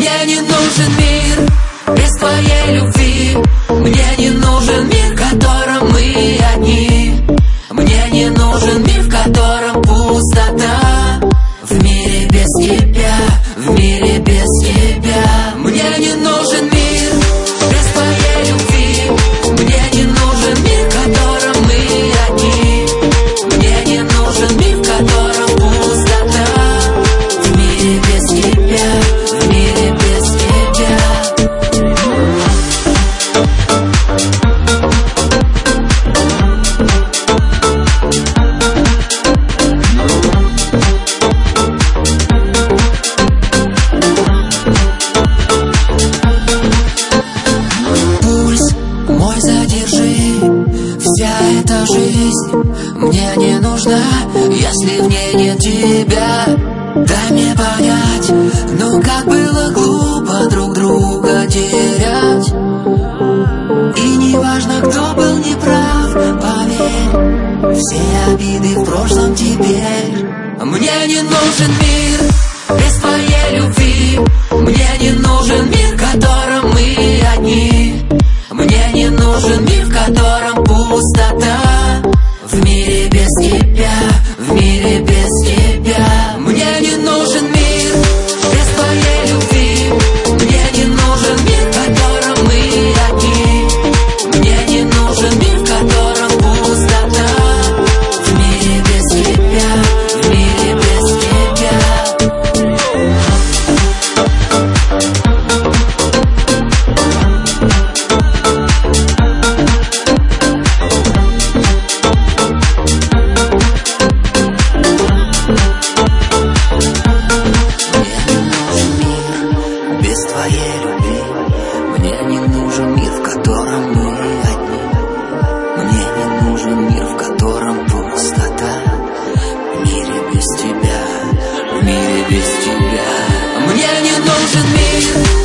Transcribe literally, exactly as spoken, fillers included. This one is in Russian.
Мне не нужен мир без твоей любви. Мне не нужен мир, в котором мы одни. Мне не нужен мир, в котором пустота. В мире без тебя, в мире без тебя. Мне не нужен мир без твоей любви. Мне не нужен мир, в котором мы одни. Мне не нужен мир, в котором пустота. В мире без тебя, в мире без тебя. Вся эта жизнь мне не нужна, если в ней нет тебя. Дай мне понять, ну как было глупо друг друга терять. И не важно, кто был неправ, поверь, все обиды в прошлом теперь. Мне не нужен мир без твоей любви. Мне не нужен мир, в котором мы одни. Мне не нужен мир, в котором пустота. В мире без тебя, в мире без тебя. Мне не нужен мир без твоей любви. Мне не нужен мир, в котором мы одни. Мне не нужен мир, в котором пустота. В мире без тебя, в мире без тебя. Твоей любви. Мне не нужен мир, в котором мы одни. Мне не нужен мир, в котором пустота. В мире без тебя, в мире без тебя. Мне не нужен мир